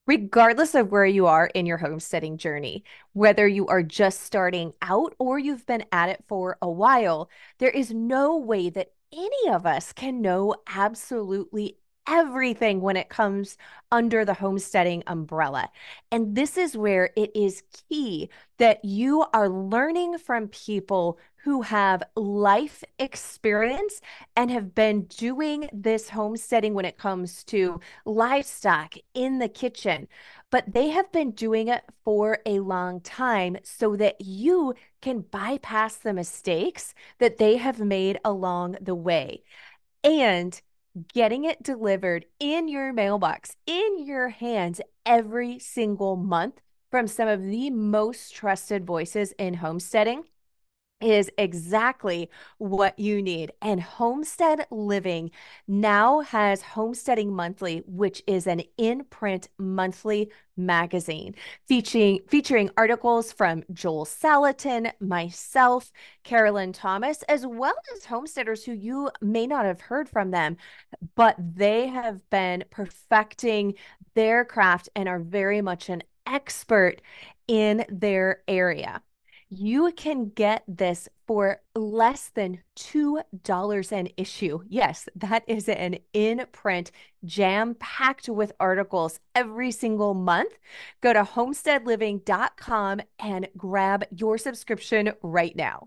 Regardless of where you are in your homesteading journey, whether you are just starting out or you've been at it for a while, there is no way that any of us can know absolutely everything when it comes under the homesteading umbrella. And this is where it is key that you are learning from people who have life experience and have been doing this homesteading when it comes to livestock in the kitchen, but they have been doing it for a long time so that you can bypass the mistakes that they have made along the way. And getting it delivered in your mailbox, in your hands every single month from some of the most trusted voices in homesteading is exactly what you need. And Homestead Living now has Homesteading Monthly, which is an in-print monthly magazine featuring articles from Joel Salatin, myself, Carolyn Thomas, as well as homesteaders who you may not have heard from them, but they have been perfecting their craft and are very much an expert in their area. You can get this for less than $2 an issue. Yes, that is an in print, jam packed with articles every single month. Go to homesteadliving.com and grab your subscription right now.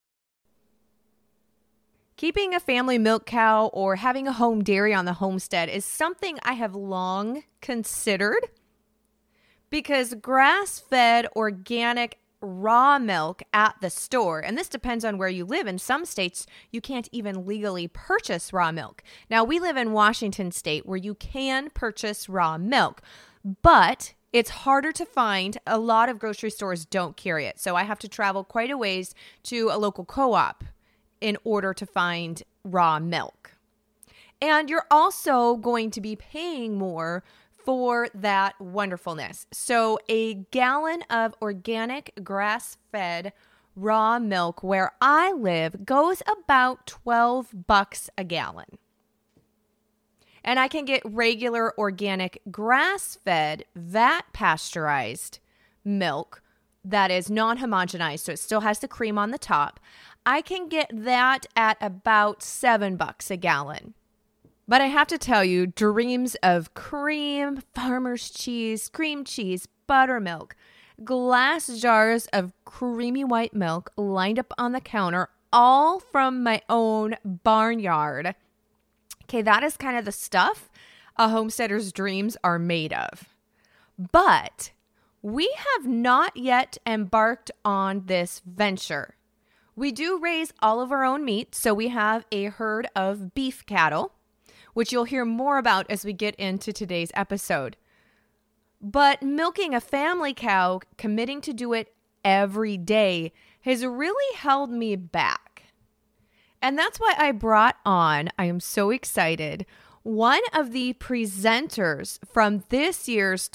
Keeping a family milk cow or having a home dairy on the homestead is something I have long considered because grass-fed organic raw milk at the store, and this depends on where you live. In some states, you can't even legally purchase raw milk. Now, we live in Washington State where you can purchase raw milk, but it's harder to find. A lot of grocery stores don't carry it, so I have to travel quite a ways to a local co-op in order to find raw milk. And you're also going to be paying more for that wonderfulness. So a gallon of organic grass-fed raw milk where I live goes about $12 a gallon. And I can get regular organic grass-fed vat pasteurized milk that is non-homogenized, so it still has the cream on the top. I can get that at about $7 a gallon. But I have to tell you, dreams of cream, farmer's cheese, cream cheese, buttermilk, glass jars of creamy white milk lined up on the counter, all from my own barnyard. Okay, that is kind of the stuff a homesteader's dreams are made of. But we have not yet embarked on this venture. We do raise all of our own meat, so we have a herd of beef cattle, which you'll hear more about as we get into today's episode. But milking a family cow, committing to do it every day, has really held me back. And that's why I brought on, I am so excited, one of the presenters from this year's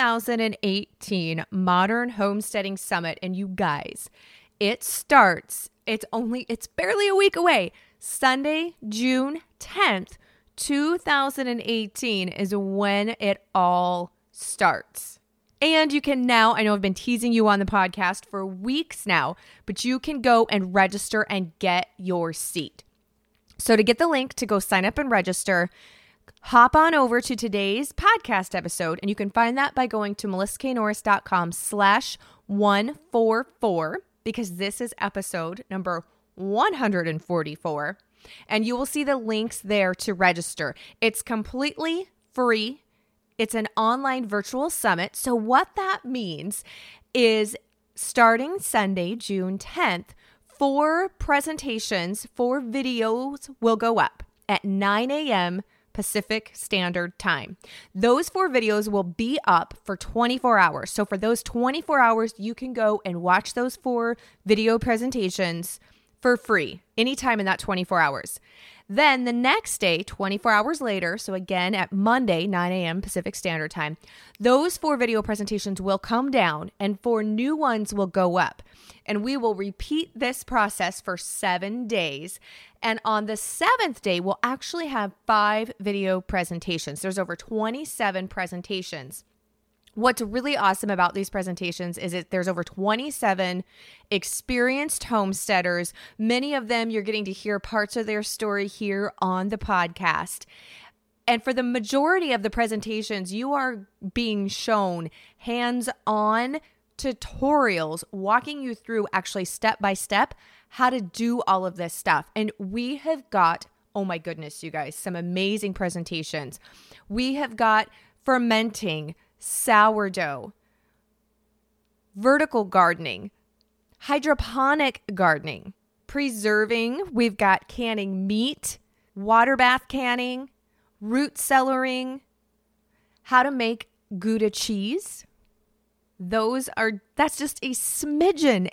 2018 Modern Homesteading Summit. And you guys, it starts, it's barely a week away, Sunday, June 10th, 2018 is when it all starts. And you can now, I know I've been teasing you on the podcast for weeks now, but you can go and register and get your seat. So to get the link to go sign up and register, hop on over to today's podcast episode, and you can find that by going to melissaknorris.com/144, because this is episode number 144. And you will see the links there to register. It's completely free. It's an online virtual summit. So what that means is starting Sunday, June 10th, 4 presentations, 4 videos will go up at 9 a.m. Pacific Standard Time. Those 4 videos will be up for 24 hours. So for those 24 hours, you can go and watch those 4 video presentations for free anytime in that 24 hours. Then the next day, 24 hours later, so again at Monday, 9 a.m. Pacific Standard Time, those 4 video presentations will come down and 4 new ones will go up. And we will repeat this process for 7 days. And on the 7th day, we'll actually have 5 video presentations. There's over 27 presentations What's really awesome about these presentations is that there's over 27 experienced homesteaders. Many of them, you're getting to hear parts of their story here on the podcast. And for the majority of the presentations, you are being shown hands-on tutorials walking you through actually step by step how to do all of this stuff. And we have got, oh my goodness, you guys, some amazing presentations. We have got fermenting, sourdough, vertical gardening, hydroponic gardening, preserving. We've got canning meat, water bath canning, root cellaring, how to make Gouda cheese. That's just a smidgen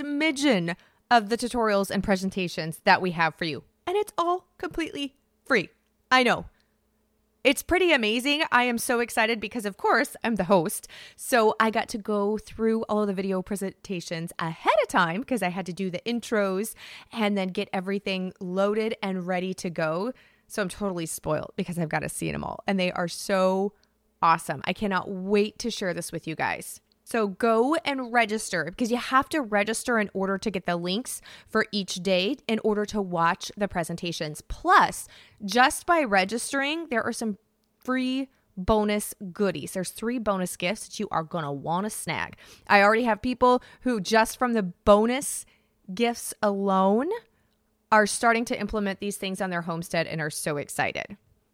of the tutorials and presentations that we have for you. And it's all completely free. I know. It's pretty amazing. I am so excited because, of course, I'm the host. So I got to go through all of the video presentations ahead of time because I had to do the intros and then get everything loaded and ready to go. So I'm totally spoiled because I've got to see them all. And they are so awesome. I cannot wait to share this with you guys. So go and register because you have to register in order to get the links for each day in order to watch the presentations. Plus, just by registering, there are some free bonus goodies. There's 3 bonus gifts that you are going to want to snag. I already have people who just from the bonus gifts alone are starting to implement these things on their homestead and are so excited.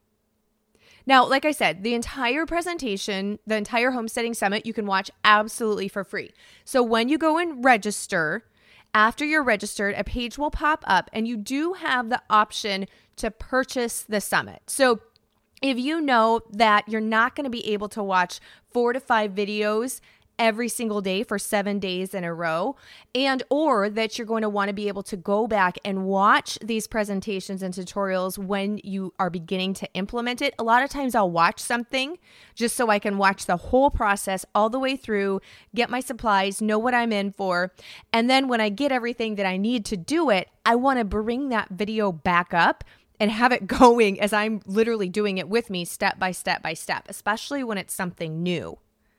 Now, like I said, the entire presentation, the entire Homesteading Summit, you can watch absolutely for free. So when you go and register, after you're registered, a page will pop up and you do have the option to purchase the summit. So if you know that you're not going to be able to watch 4 to 5 videos every single day for 7 days in a row, and or that you're going to want to be able to go back and watch these presentations and tutorials when you are beginning to implement it. A lot of times I'll watch something just so I can watch the whole process all the way through, get my supplies, know what I'm in for, and then when I get everything that I need to do it, I want to bring that video back up and have it going as I'm literally doing it with me step by step by step, especially when it's something new.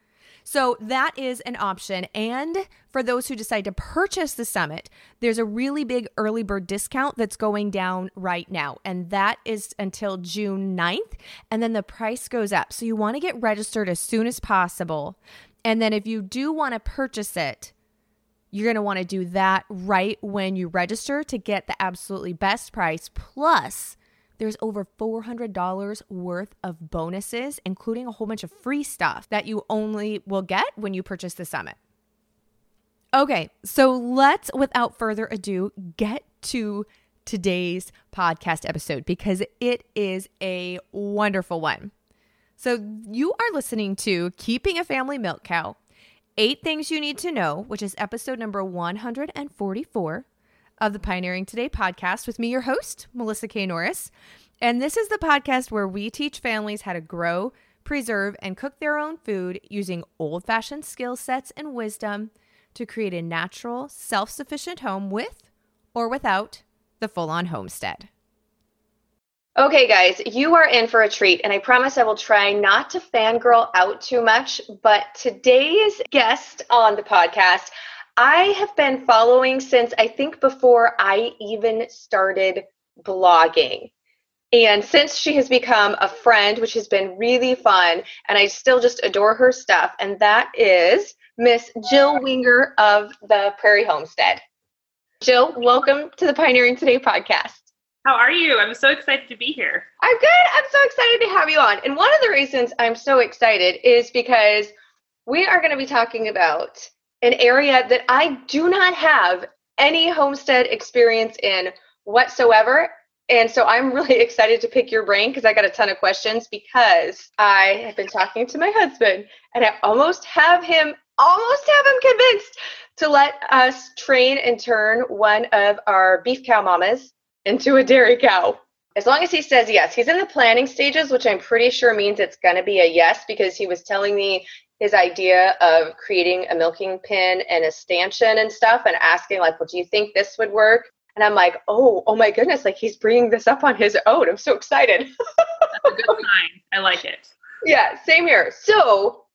So that is an option. And for those who decide to purchase the summit, there's a really big early bird discount that's going down right now. And that is until June 9th. And then the price goes up. So you want to get registered as soon as possible. And then if you do want to purchase it, you're going to want to do that right when you register to get the absolutely best price. Plus, there's over $400 worth of bonuses, including a whole bunch of free stuff that you only will get when you purchase the summit. Okay, so let's, without further ado, get to today's podcast episode because it is a wonderful one. So you are listening to Keeping a Family Milk Cow, 8 Things You Need to Know, which is episode number 144. Of the Pioneering Today podcast with me, your host, Melissa K. Norris. And this is the podcast where we teach families how to grow, preserve, and cook their own food using old-fashioned skill sets and wisdom to create a natural, self-sufficient home with or without the full-on homestead. Okay, guys, you are in for a treat, and I promise I will try not to fangirl out too much, but today's guest on the podcast I have been following since I think before I even started blogging. And since she has become a friend, which has been really fun, and I still just adore her stuff, and that is Miss Jill Winger of the Prairie Homestead. Jill, welcome to the Pioneering Today podcast. How are you? I'm so excited to be here. I'm good. I'm so excited to have you on. And one of the reasons I'm so excited is because we are going to be talking about an area that I do not have any homestead experience in whatsoever. And so I'm really excited to pick your brain because I got a ton of questions because I have been talking to my husband and I almost have him convinced to let us train and turn one of our beef cow mamas into a dairy cow. As long as he says yes. He's in the planning stages, which I'm pretty sure means it's going to be a yes because he was telling me his idea of creating a milking pen and a stanchion and stuff and asking like, well, do you think this would work? And I'm like, oh my goodness, like he's bringing this up on his own. I'm so excited. That's a good sign. I like it. Yeah, same here. So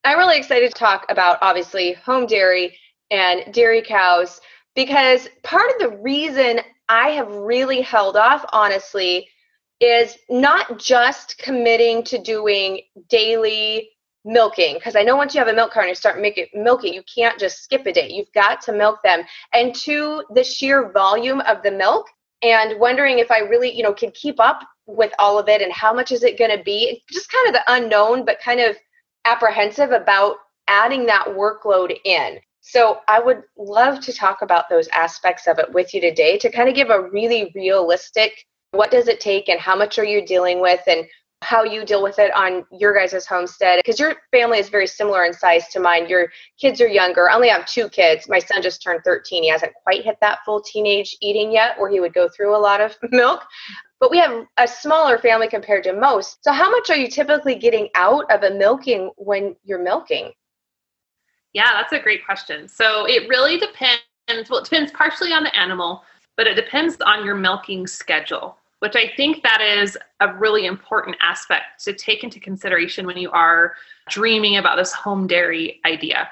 I'm really excited to talk about, obviously, home dairy and dairy cows, because part of the reason I have really held off, honestly, is not just committing to doing daily milking, because I know once you have a milk car and you start milking, you can't just skip a day. You've got to milk them. And two, the sheer volume of the milk, and wondering if I really, can keep up with all of it and how much is it going to be. Just kind of the unknown, but kind of apprehensive about adding that workload in. So I would love to talk about those aspects of it with you today to kind of give a really realistic, what does it take and how much are you dealing with and how you deal with it on your guys' homestead. Because your family is very similar in size to mine. Your kids are younger. I only have 2 kids. My son just turned 13. He hasn't quite hit that full teenage eating yet where he would go through a lot of milk. But we have a smaller family compared to most. So how much are you typically getting out of a milking when you're milking? Yeah, that's a great question. So it really depends. Well, it depends partially on the animal, but it depends on your milking schedule, which I think that is a really important aspect to take into consideration when you are dreaming about this home dairy idea.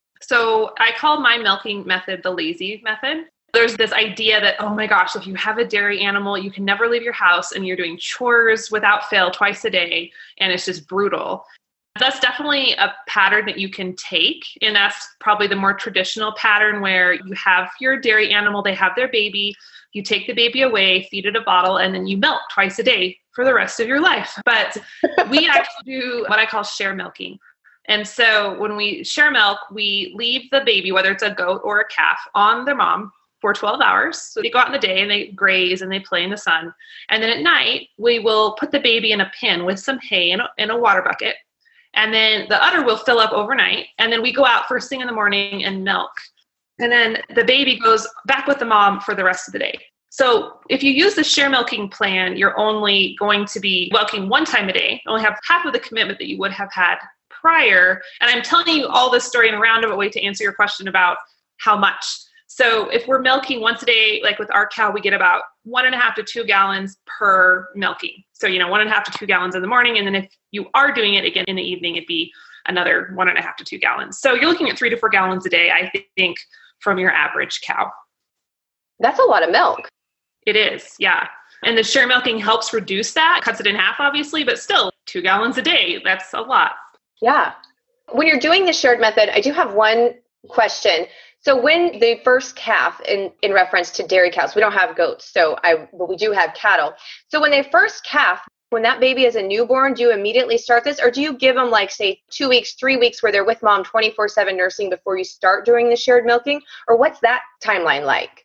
So I call my milking method the lazy method. There's this idea that, oh my gosh, if you have a dairy animal, you can never leave your house and you're doing chores without fail twice a day, and it's just brutal. That's definitely a pattern that you can take, and that's probably the more traditional pattern where you have your dairy animal, they have their baby, you take the baby away, feed it a bottle, and then you milk twice a day for the rest of your life. But we actually do what I call share milking. And so when we share milk, we leave the baby, whether it's a goat or a calf, on their mom for 12 hours. So they go out in the day and they graze and they play in the sun. And then at night, we will put the baby in a pen with some hay in a water bucket. And then the udder will fill up overnight. And then we go out first thing in the morning and milk. And then the baby goes back with the mom for the rest of the day. So if you use the share milking plan, you're only going to be milking one time a day, only have half of the commitment that you would have had prior. And I'm telling you all this story in a roundabout way to answer your question about how much. So if we're milking once a day, like with our cow, we get about 1.5 to 2 gallons per milking. So, 1.5 to 2 gallons in the morning. And then if you are doing it again in the evening, it'd be another 1.5 to 2 gallons. So you're looking at 3 to 4 gallons a day, I think, from your average cow. That's a lot of milk. It is, yeah. And the share milking helps reduce that, cuts it in half, obviously, but still 2 gallons a day, that's a lot. Yeah. When you're doing the shared method, I do have one question. So when the first calf, in reference to dairy cows, we don't have goats, but we do have cattle. So when they first calf, when that baby is a newborn, do you immediately start this? Or do you give them say 2 weeks, 3 weeks where they're with mom 24/7 nursing before you start doing the shared milking? Or what's that timeline like?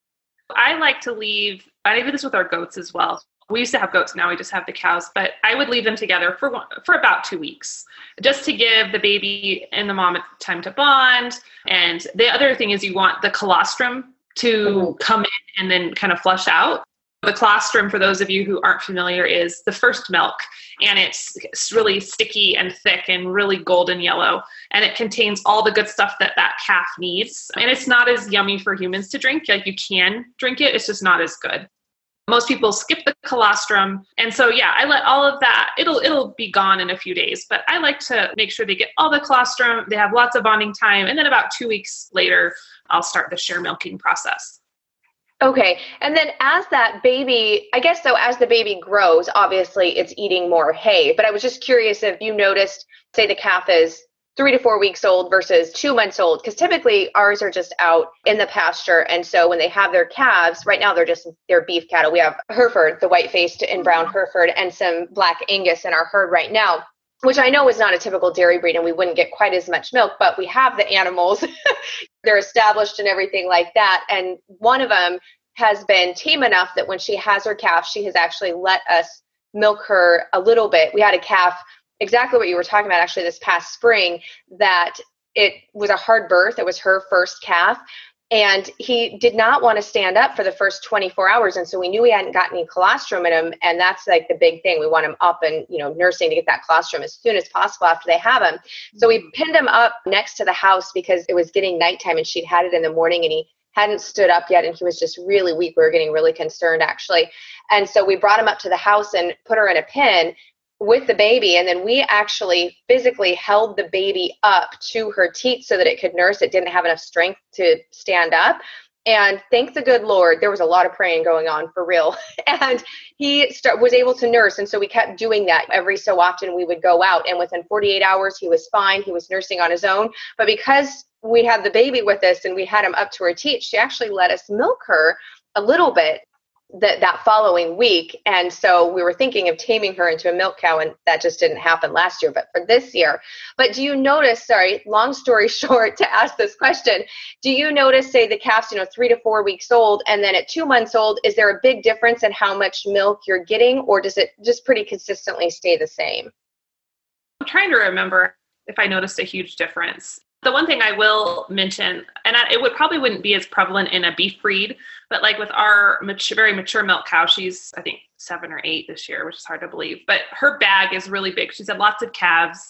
I like to leave, I do this with our goats as well. We used to have goats, now we just have the cows, but I would leave them together for about 2 weeks, just to give the baby and the mom time to bond. And the other thing is you want the colostrum to come in and then kind of flush out. The colostrum, for those of you who aren't familiar, is the first milk, and it's really sticky and thick and really golden yellow, and it contains all the good stuff that calf needs. And it's not as yummy for humans to drink. Like, you can drink it, it's just not as good. Most people skip the colostrum. And so, yeah, I let all of that, it'll be gone in a few days, but I like to make sure they get all the colostrum, they have lots of bonding time, and then about 2 weeks later, I'll start the share milking process. Okay. And then as that baby, I guess so, as the baby grows, obviously it's eating more hay, but I was just curious if you noticed, say the calf is 3 to 4 weeks old versus 2 months old, because typically ours are just out in the pasture. And so when they have their calves, right now they're beef cattle. We have Hereford, the white-faced and brown Hereford, and some black Angus in our herd right now, which I know is not a typical dairy breed and we wouldn't get quite as much milk, but we have the animals. They're established and everything like that. And one of them has been tame enough that when she has her calf, she has actually let us milk her a little bit. We had a calf, exactly what you were talking about actually this past spring, that it was a hard birth. It was her first calf. And he did not want to stand up for the first 24 hours. And so we knew he hadn't got any colostrum in him. And that's like the big thing. We want him up and, nursing to get that colostrum as soon as possible after they have him. So we pinned him up next to the house because it was getting nighttime and she'd had it in the morning and he hadn't stood up yet. And he was just really weak. We were getting really concerned actually. And so we brought him up to the house and put her in a pen. with the baby. And then we actually physically held the baby up to her teat so that it could nurse. It didn't have enough strength to stand up. And thank the good Lord, there was a lot of praying going on for real. And he was able to nurse. And so we kept doing that every so often. We would go out, and within 48 hours, he was fine. He was nursing on his own. But because we had the baby with us and we had him up to her teat, she actually let us milk her a little bit that following week. And so we were thinking of taming her into a milk cow, and that just didn't happen last year, but for this year. But do you notice, sorry, long story short to ask this question, do you notice, say the calf's, 3 to 4 weeks old, and then at 2 months old, is there a big difference in how much milk you're getting, or does it just pretty consistently stay the same? I'm trying to remember if I noticed a huge difference. The one thing I will mention, and it wouldn't be as prevalent in a beef breed, but like with our very mature milk cow, she's, I think, 7 or 8 this year, which is hard to believe, but her bag is really big. She's had lots of calves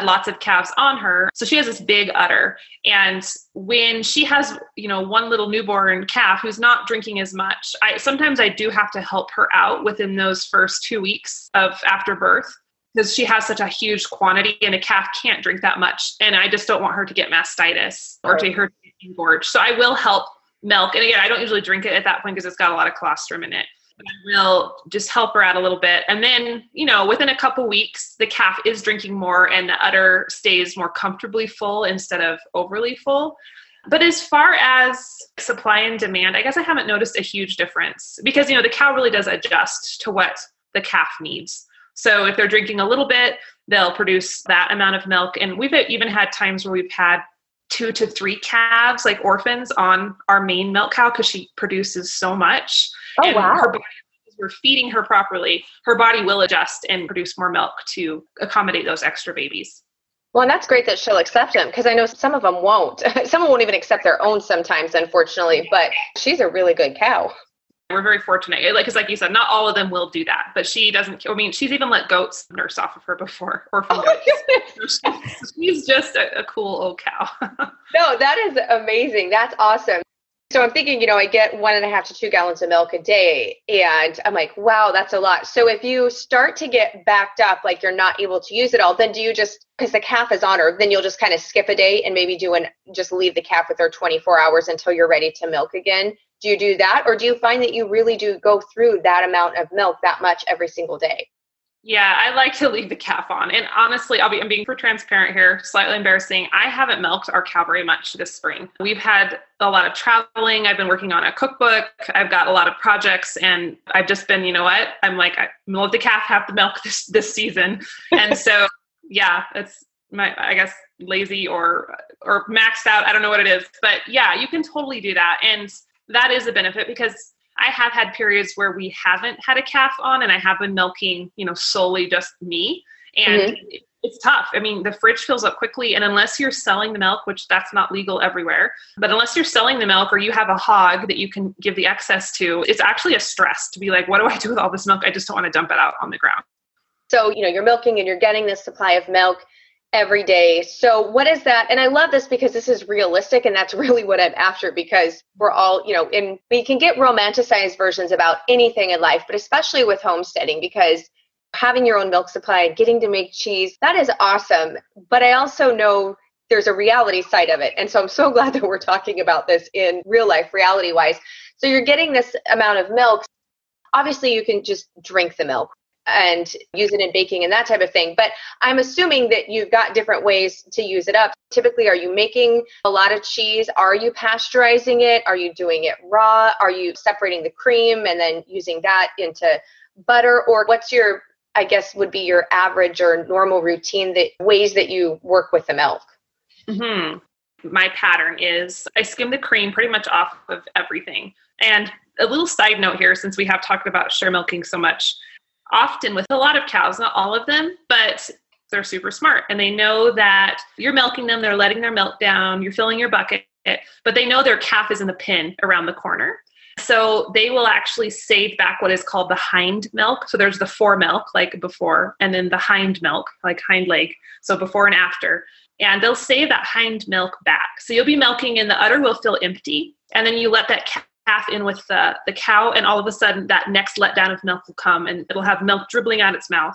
on her. So she has this big udder. And when she has, one little newborn calf who's not drinking as much, sometimes I do have to help her out within those first 2 weeks of after birth, because she has such a huge quantity and a calf can't drink that much. And I just don't want her to get mastitis or to her engorge. So I will help milk. And again, I don't usually drink it at that point because it's got a lot of colostrum in it. But I will just help her out a little bit. And then, within a couple weeks, the calf is drinking more and the udder stays more comfortably full instead of overly full. But as far as supply and demand, I guess I haven't noticed a huge difference because, the cow really does adjust to what the calf needs. So if they're drinking a little bit, they'll produce that amount of milk. And we've even had times where we've had 2 to 3 calves, like orphans, on our main milk cow because she produces so much. Oh, and wow. Her body, if we're feeding her properly, her body will adjust and produce more milk to accommodate those extra babies. Well, and that's great that she'll accept them, because I know some of them won't. Some won't even accept their own sometimes, unfortunately, but she's a really good cow. We're very fortunate. Because like you said, not all of them will do that, but she doesn't. She's even let goats nurse off of her before, orphan goats. She's just a cool old cow. No, that is amazing. That's awesome. So I'm thinking, I get 1.5 to 2 gallons of milk a day, and I'm like, wow, that's a lot. So if you start to get backed up, like you're not able to use it all, then do you just, because the calf is on her, then you'll just kind of skip a day and maybe just leave the calf with her 24 hours until you're ready to milk again? Do you do that? Or do you find that you really do go through that amount of milk that much every single day? Yeah, I like to leave the calf on. And honestly, I'm being super transparent here, slightly embarrassing. I haven't milked our cow very much this spring. We've had a lot of traveling. I've been working on a cookbook. I've got a lot of projects, and I've just been, I'm like, I'm gonna let the calf have the milk this season. And so, yeah, it's I guess lazy or maxed out. I don't know what it is, but yeah, you can totally do that. And that is a benefit because I have had periods where we haven't had a calf on and I have been milking, solely just me. And it's tough. The fridge fills up quickly. And unless you're selling the milk, which that's not legal everywhere, but unless you're selling the milk or you have a hog that you can give the excess to, it's actually a stress to be like, what do I do with all this milk? I just don't want to dump it out on the ground. So, you're milking and you're getting this supply of milk every day. So what is that? And I love this because this is realistic, and that's really what I'm after, because we're all, we can get romanticized versions about anything in life, but especially with homesteading, because having your own milk supply, getting to make cheese, that is awesome. But I also know there's a reality side of it. And so I'm so glad that we're talking about this in real life, reality wise. So you're getting this amount of milk. Obviously you can just drink the milk and use it in baking and that type of thing. But I'm assuming that you've got different ways to use it up. Typically, are you making a lot of cheese? Are you pasteurizing it? Are you doing it raw? Are you separating the cream and then using that into butter? Or what's your, I guess, would be your average or normal routine, ways that you work with the milk? Mm-hmm. My pattern is I skim the cream pretty much off of everything. And a little side note here, since we have talked about share milking so much, often with a lot of cows, not all of them, but they're super smart and they know that you're milking them, they're letting their milk down, you're filling your bucket, but they know their calf is in the pen around the corner. So they will actually save back what is called the hind milk. So there's the fore milk, like before, and then the hind milk, like hind leg. So before and after. And they'll save that hind milk back. So you'll be milking and the udder will feel empty. And then you let that calf in with the cow, and all of a sudden that next letdown of milk will come and it'll have milk dribbling out its mouth.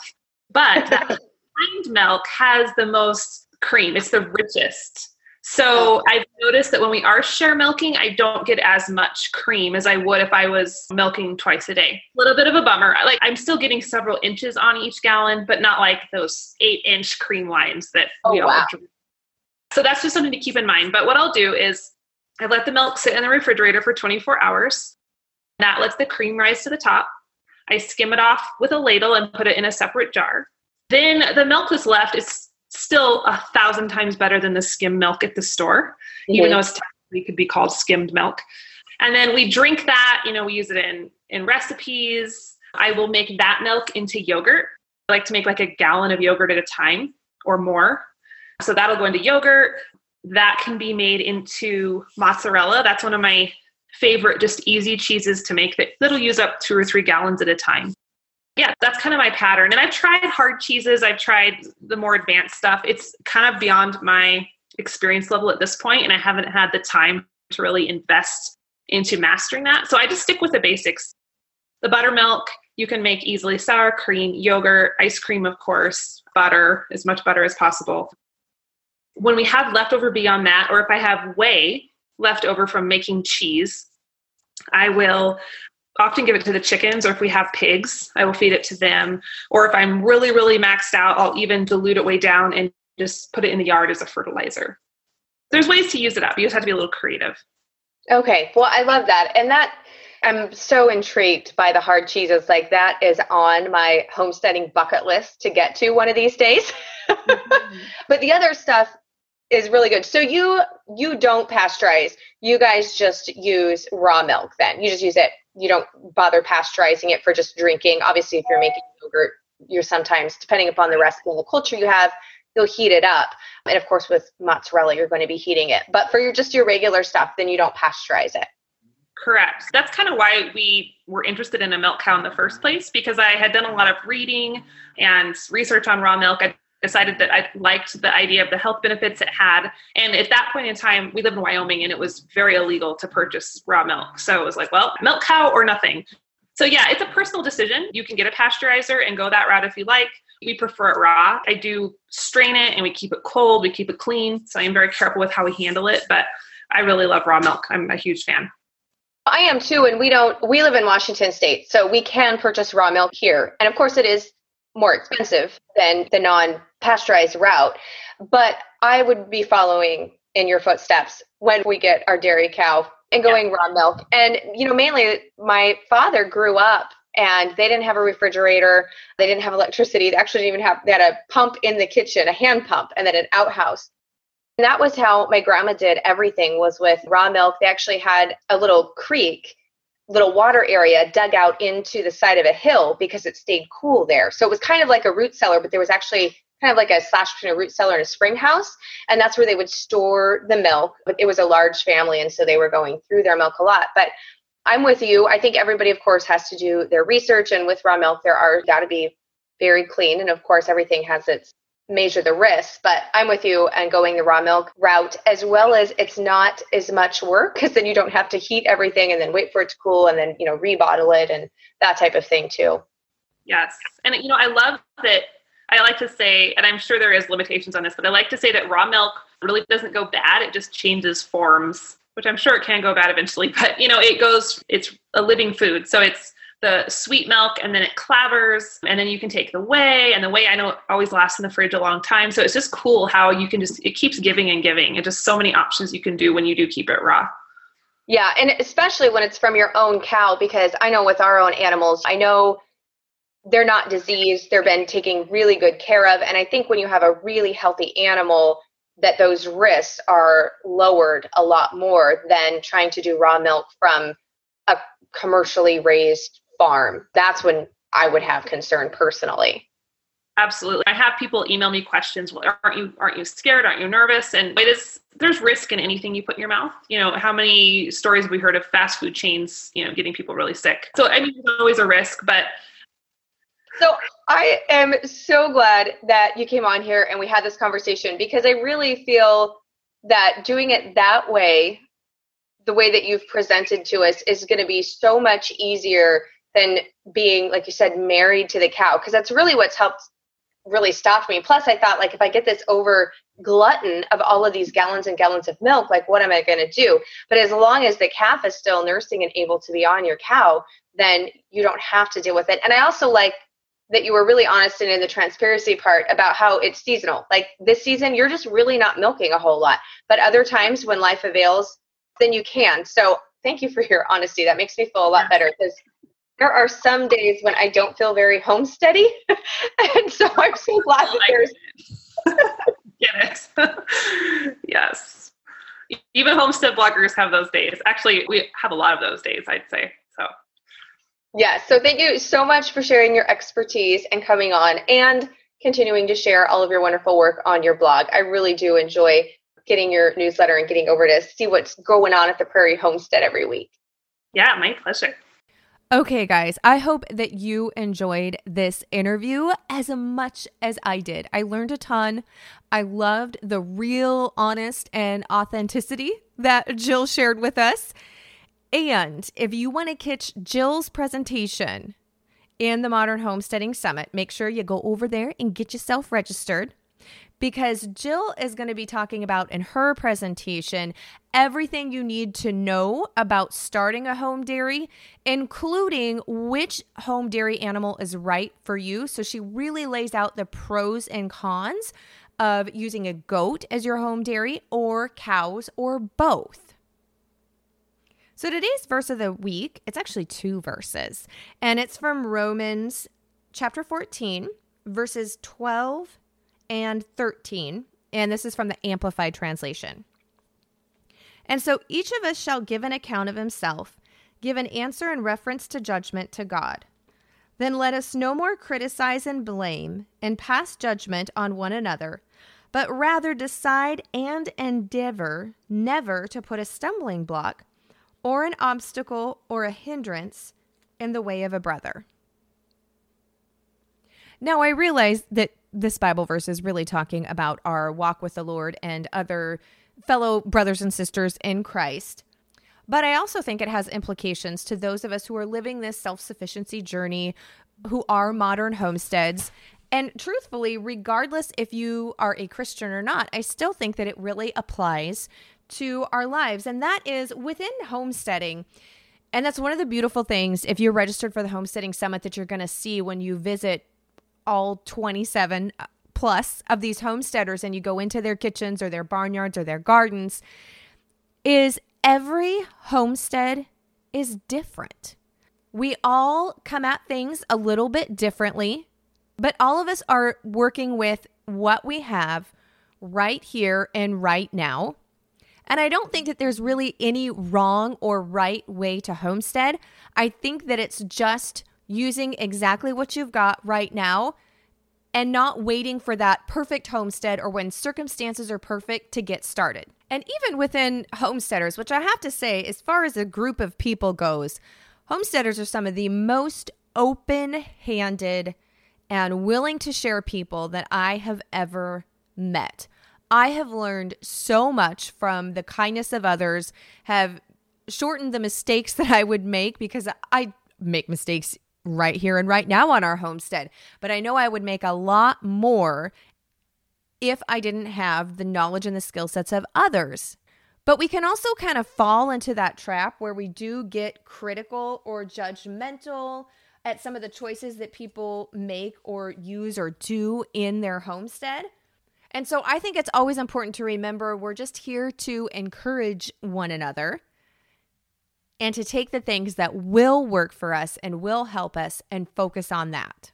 But that kind milk has the most cream. It's the richest. So I've noticed that when we are share milking, I don't get as much cream as I would if I was milking twice a day. A little bit of a bummer. I'm still getting several inches on each gallon, but not like those 8-inch cream lines that we all drink. So that's just something to keep in mind. But what I'll do is I let the milk sit in the refrigerator for 24 hours. That lets the cream rise to the top. I skim it off with a ladle and put it in a separate jar. Then the milk that's left is still 1,000 times better than the skim milk at the store, even though it's technically could be called skimmed milk. And then we drink that, we use it in recipes. I will make that milk into yogurt. I like to make like a gallon of yogurt at a time or more. So that'll go into yogurt. That can be made into mozzarella. That's one of my favorite, just easy cheeses to make that'll use up 2 or 3 gallons at a time. Yeah, that's kind of my pattern. And I've tried hard cheeses. I've tried the more advanced stuff. It's kind of beyond my experience level at this point, and I haven't had the time to really invest into mastering that. So I just stick with the basics. The buttermilk, you can make easily sour cream, yogurt, ice cream, of course, butter, as much butter as possible. When we have leftover beyond that, or if I have whey left over from making cheese, I will often give it to the chickens, or if we have pigs, I will feed it to them. Or if I'm really, really maxed out, I'll even dilute it way down and just put it in the yard as a fertilizer. There's ways to use it up. You just have to be a little creative. Okay. Well, I love that. And that I'm so intrigued by the hard cheeses. Like that is on my homesteading bucket list to get to one of these days. But the other stuff is really good. So you don't pasteurize. You guys just use raw milk then. You just use it. You don't bother pasteurizing it for just drinking. Obviously, if you're making yogurt, you're sometimes, depending upon the recipe and the culture you have, you'll heat it up. And of course, with mozzarella, you're going to be heating it. But for your regular stuff, then you don't pasteurize it. Correct. That's kind of why we were interested in a milk cow in the first place, because I had done a lot of reading and research on raw milk. I decided that I liked the idea of the health benefits it had. And at that point in time, we lived in Wyoming and it was very illegal to purchase raw milk. So it was like, well, milk cow or nothing. So yeah, it's a personal decision. You can get a pasteurizer and go that route if you like. We prefer it raw. I do strain it and we keep it cold. We keep it clean. So I'm very careful with how we handle it, but I really love raw milk. I'm a huge fan. I am too. And we live in Washington State, so we can purchase raw milk here. And of course it is more expensive than the non-pasteurized route, but I would be following in your footsteps when we get our dairy cow and going raw milk. And, mainly my father grew up and they didn't have a refrigerator. They didn't have electricity. They actually didn't even they had a pump in the kitchen, a hand pump, and then an outhouse. And that was how my grandma did everything, was with raw milk. They actually had a little creek, little water area dug out into the side of a hill because it stayed cool there. So it was kind of like a root cellar, but there was actually kind of like a slash between a root cellar and a spring house. And that's where they would store the milk. But it was a large family, and so they were going through their milk a lot. But I'm with you. I think everybody, of course, has to do their research. And with raw milk, got to be very clean. And of course, everything has its measure the risks, but I'm with you and going the raw milk route, as well as it's not as much work because then you don't have to heat everything and then wait for it to cool and then, rebottle it and that type of thing too. Yes. And, I love that. I like to say, and I'm sure there is limitations on this, but I like to say that raw milk really doesn't go bad. It just changes forms, which I'm sure it can go bad eventually, but it's a living food. So it's the sweet milk and then it clavers and then you can take the whey, and the whey I know always lasts in the fridge a long time. So it's just cool how you can it keeps giving and giving, and just so many options you can do when you do keep it raw. Yeah. And especially when it's from your own cow, because I know with our own animals, I know they're not diseased. They're been taken really good care of. And I think when you have a really healthy animal, that those risks are lowered a lot more than trying to do raw milk from a commercially raised farm. That's when I would have concern personally. Absolutely. I have people email me questions. Well, aren't you scared? Aren't you nervous? And there's risk in anything you put in your mouth. How many stories have we heard of fast food chains, getting people really sick? So there's always a risk, but. So I am so glad that you came on here and we had this conversation, because I really feel that doing it that way, the way that you've presented to us, is going to be so much easier than being, like you said, married to the cow, because that's really what's helped really stopped me. Plus, I thought, like, if I get this over glutton of all of these gallons and gallons of milk, like, what am I going to do? But as long as the calf is still nursing and able to be on your cow, then you don't have to deal with it. And I also like that you were really honest and in the transparency part about how it's seasonal. Like, this season, you're just really not milking a whole lot. But other times when life avails, then you can. So thank you for your honesty. That makes me feel a lot better, because there are some days when I don't feel very homesteady. And so I'm so glad that there's... Get it. Yes. Even homestead bloggers have those days. Actually, we have a lot of those days, I'd say. So. Yeah. So thank you so much for sharing your expertise and coming on and continuing to share all of your wonderful work on your blog. I really do enjoy getting your newsletter and getting over to see what's going on at the Prairie Homestead every week. Yeah, my pleasure. Okay, guys, I hope that you enjoyed this interview as much as I did. I learned a ton. I loved the real, honest, and authenticity that Jill shared with us. And if you want to catch Jill's presentation in the Modern Homesteading Summit, make sure you go over there and get yourself registered, because Jill is going to be talking about in her presentation everything you need to know about starting a home dairy, including which home dairy animal is right for you. So she really lays out the pros and cons of using a goat as your home dairy or cows or both. So today's verse of the week, it's actually 2 verses, and it's from Romans chapter 14, verses 12 and 13, and this is from the Amplified Translation. And so each of us shall give an account of himself, give an answer in reference to judgment to God. Then let us no more criticize and blame and pass judgment on one another, but rather decide and endeavor never to put a stumbling block or an obstacle or a hindrance in the way of a brother. Now, I realize that this Bible verse is really talking about our walk with the Lord and other fellow brothers and sisters in Christ. But I also think it has implications to those of us who are living this self-sufficiency journey, who are modern homesteads. And truthfully, regardless if you are a Christian or not, I still think that it really applies to our lives. And that is within homesteading. And that's one of the beautiful things, if you're registered for the Homesteading Summit, that you're going to see when you visit all 27 plus of these homesteaders and you go into their kitchens or their barnyards or their gardens, is every homestead is different. We all come at things a little bit differently, but all of us are working with what we have right here and right now. And I don't think that there's really any wrong or right way to homestead. I think that it's just using exactly what you've got right now and not waiting for that perfect homestead or when circumstances are perfect to get started. And even within homesteaders, which I have to say, as far as a group of people goes, homesteaders are some of the most open-handed and willing to share people that I have ever met. I have learned so much from the kindness of others, have shortened the mistakes that I would make, because I make mistakes right here and right now on our homestead. But I know I would make a lot more if I didn't have the knowledge and the skill sets of others. But we can also kind of fall into that trap where we do get critical or judgmental at some of the choices that people make or use or do in their homestead. And so I think it's always important to remember we're just here to encourage one another and to take the things that will work for us and will help us and focus on that.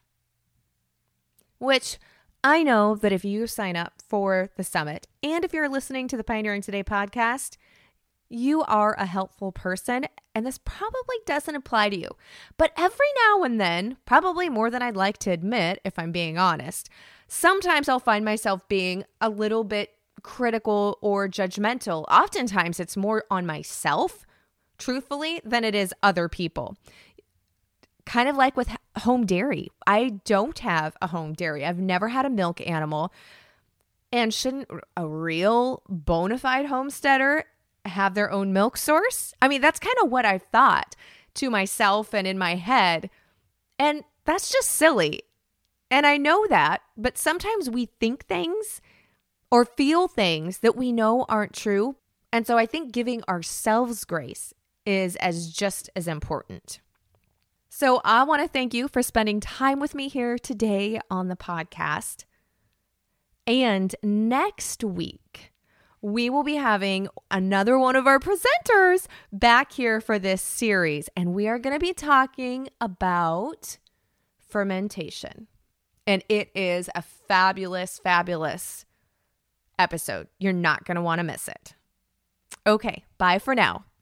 Which I know that if you sign up for the summit and if you're listening to the Pioneering Today podcast, you are a helpful person, and this probably doesn't apply to you. But every now and then, probably more than I'd like to admit, if I'm being honest, sometimes I'll find myself being a little bit critical or judgmental. Oftentimes it's more on myself, truthfully, than it is other people. Kind of like with home dairy. I don't have a home dairy. I've never had a milk animal. And shouldn't a real bona fide homesteader have their own milk source? I mean, that's kind of what I thought to myself and in my head. And that's just silly. And I know that, but sometimes we think things or feel things that we know aren't true. And so I think giving ourselves grace is just as important. So I want to thank you for spending time with me here today on the podcast. And next week, we will be having another one of our presenters back here for this series. And we are going to be talking about fermentation. And it is a fabulous, fabulous episode. You're not going to want to miss it. Okay, bye for now.